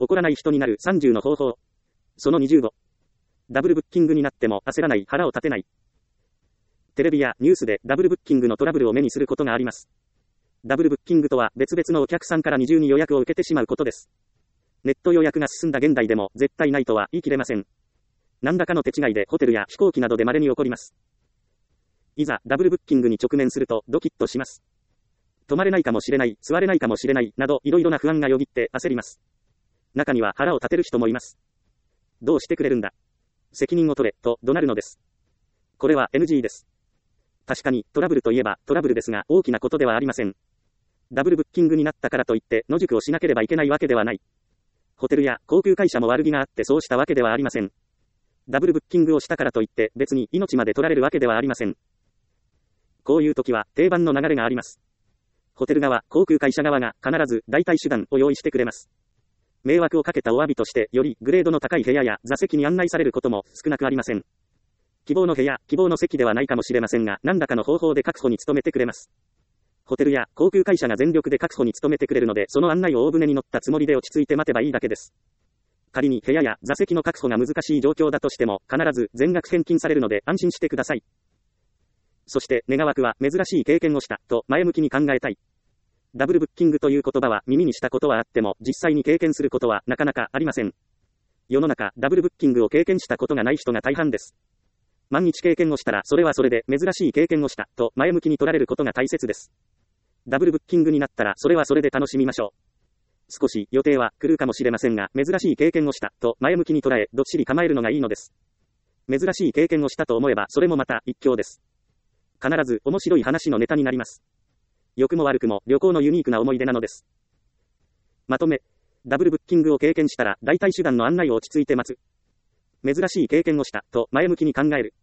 起こらない人になる30の方法。その25。ダブルブッキングになっても焦らない、腹を立てない。テレビやニュースでダブルブッキングのトラブルを目にすることがあります。ダブルブッキングとは別々のお客さんから二重に予約を受けてしまうことです。ネット予約が進んだ現代でも絶対ないとは言い切れません。何らかの手違いでホテルや飛行機などで稀に起こります。いざダブルブッキングに直面するとドキッとします。泊まれないかもしれない、座れないかもしれない、などいろいろな不安がよぎって焦ります。中には腹を立てる人もいます。どうしてくれるんだ。責任を取れ、と怒鳴るのです。これは NG です。確かにトラブルといえばトラブルですが大きなことではありません。ダブルブッキングになったからといって野宿をしなければいけないわけではない。ホテルや航空会社も悪気があってそうしたわけではありません。ダブルブッキングをしたからといって別に命まで取られるわけではありません。こういう時は定番の流れがあります。ホテル側、航空会社側が必ず代替手段を用意してくれます。迷惑をかけたお詫びとしてよりグレードの高い部屋や座席に案内されることも少なくありません。希望の部屋、希望の席ではないかもしれませんが何らかの方法で確保に努めてくれます。ホテルや航空会社が全力で確保に努めてくれるのでその案内を大船に乗ったつもりで落ち着いて待てばいいだけです。仮に部屋や座席の確保が難しい状況だとしても必ず全額返金されるので安心してください。そして願わくは珍しい経験をしたと前向きに考えたい。ダブルブッキングという言葉は耳にしたことはあっても実際に経験することはなかなかありません。世の中ダブルブッキングを経験したことがない人が大半です。万一経験をしたらそれはそれで珍しい経験をしたと前向きに取られることが大切です。ダブルブッキングになったらそれはそれで楽しみましょう。少し予定は狂うかもしれませんが珍しい経験をしたと前向きに捉えどっしり構えるのがいいのです。珍しい経験をしたと思えばそれもまた一興です。必ず面白い話のネタになります。良くも悪くも旅行のユニークな思い出なのです。まとめ、ダブルブッキングを経験したら代替手段の案内を落ち着いて待つ。珍しい経験をしたと前向きに考える。